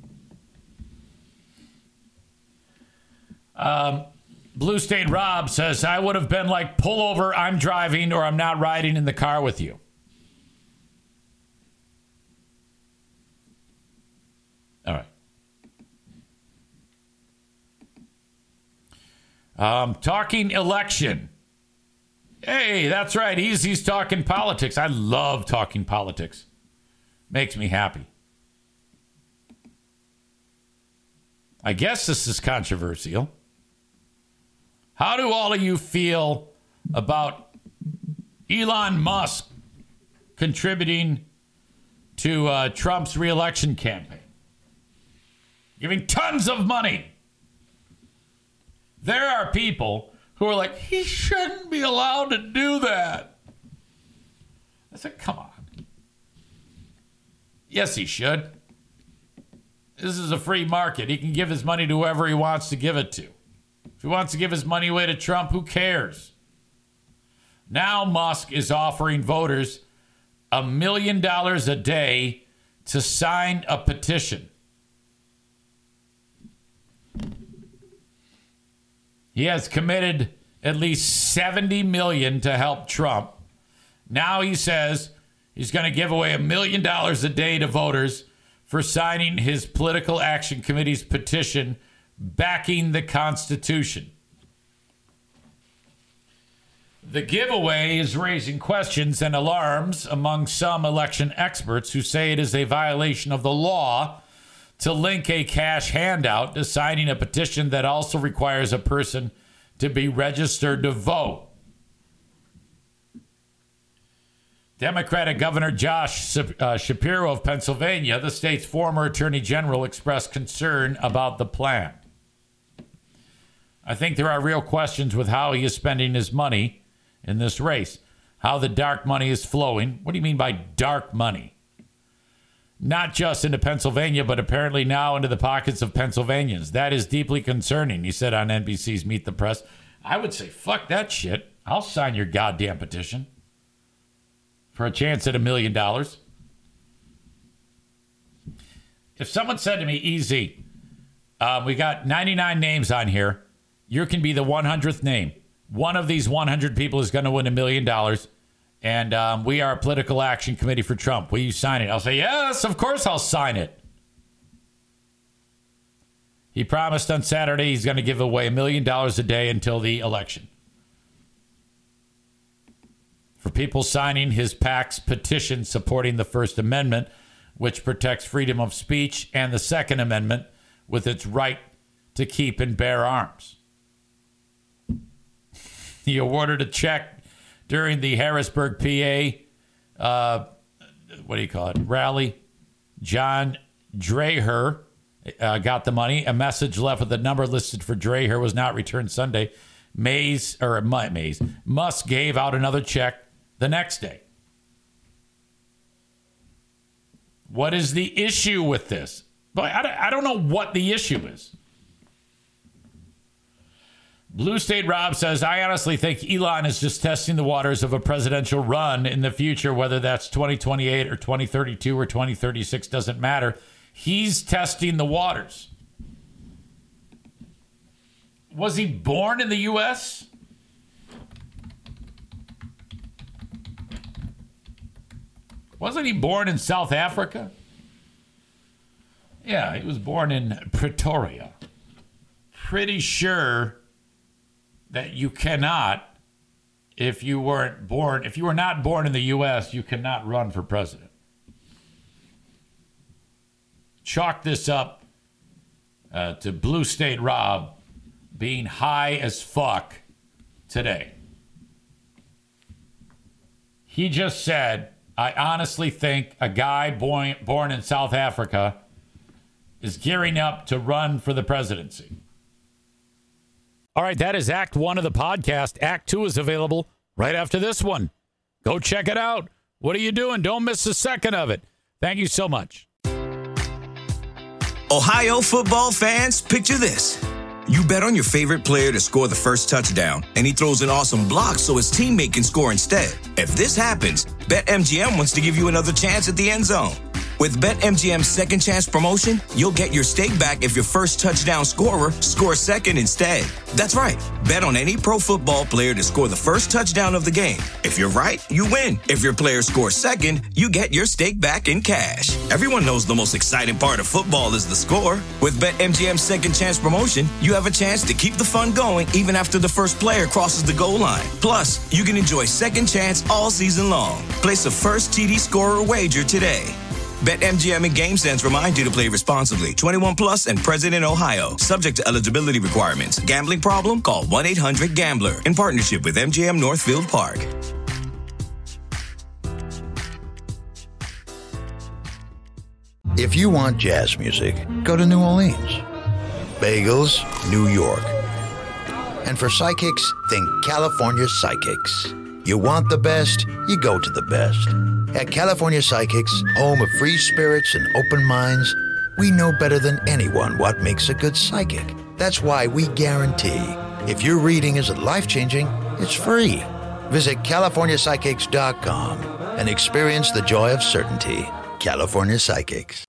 Um, Blue State Rob says, I would have been like, pull over, I'm driving, or I'm not riding in the car with you. All right. Um, talking election. Hey, that's right. He's he's talking politics. I love talking politics. Makes me happy. I guess this is controversial. How do all of you feel about Elon Musk contributing to uh, Trump's reelection campaign? Giving tons of money. There are people who are like, he shouldn't be allowed to do that. I said, come on. Yes, he should. This is a free market. He can give his money to whoever he wants to give it to. If he wants to give his money away to Trump, who cares? Now Musk is offering voters a million dollars a day to sign a petition. He has committed at least seventy million dollars to help Trump. Now he says he's going to give away a million dollars a day to voters for signing his political action committee's petition backing the Constitution. The giveaway is raising questions and alarms among some election experts who say it is a violation of the law to link a cash handout to signing a petition that also requires a person to be registered to vote. Democratic Governor Josh uh, Shapiro of Pennsylvania, the state's former attorney general, expressed concern about the plan. I think there are real questions with how he is spending his money in this race, how the dark money is flowing. What do you mean by dark money? Not just into Pennsylvania, but apparently now into the pockets of Pennsylvanians. That is deeply concerning, he said on N B C's Meet the Press. I would say, fuck that shit. I'll sign your goddamn petition for a chance at a million dollars. If someone said to me, easy, uh, we got ninety-nine names on here. You can be the one hundredth name. One of these one hundred people is going to win a million dollars. And um, we are a political action committee for Trump. Will you sign it? I'll say, yes, of course I'll sign it. He promised on Saturday he's going to give away a million dollars a day until the election. For people signing his PAC's petition supporting the First Amendment, which protects freedom of speech, and the Second Amendment with its right to keep and bear arms. He awarded a check during the Harrisburg, P A, uh, what do you call it, rally. John Dreher uh, got the money. A message left with the number listed for Dreher was not returned Sunday. Mays, or Mays, Musk gave out another check the next day. What is the issue with this? But I don't know what the issue is. Blue State Rob says, I honestly think Elon is just testing the waters of a presidential run in the future, whether that's twenty twenty-eight or twenty thirty-two or twenty thirty-six, doesn't matter. He's testing the waters. Was he born in the U S? Wasn't he born in South Africa? Yeah, he was born in Pretoria. Pretty sure that you cannot, if you weren't born, if you were not born in the U S, you cannot run for president. Chalk this up uh, to Blue State Rob being high as fuck today. He just said I honestly think a guy born, born in South Africa is gearing up to run for the presidency. All right, that is Act One of the podcast. Act Two is available right after this one. Go check it out. What are you doing? Don't miss a second of it. Thank you so much. Ohio football fans, picture this. You bet on your favorite player to score the first touchdown, and he throws an awesome block so his teammate can score instead. If this happens, BetMGM wants to give you another chance at the end zone. With BetMGM's second chance promotion, you'll get your stake back if your first touchdown scorer scores second instead. That's right. Bet on any pro football player to score the first touchdown of the game. If you're right, you win. If your player scores second, you get your stake back in cash. Everyone knows the most exciting part of football is the score. With BetMGM's second chance promotion, you have a chance to keep the fun going even after the first player crosses the goal line. Plus, you can enjoy second chance all season long. Place a first T D scorer wager today. BetMGM and GameSense remind you to play responsibly. twenty-one plus and present in Ohio. Subject to eligibility requirements. Gambling problem? Call one eight hundred gambler. In partnership with M G M Northfield Park. If you want jazz music, go to New Orleans. Bagels, New York. And for psychics, think California Psychics. You want the best, you go to the best. At California Psychics, home of free spirits and open minds, we know better than anyone what makes a good psychic. That's why we guarantee if your reading isn't life-changing, it's free. Visit California Psychics dot com and experience the joy of certainty. California Psychics.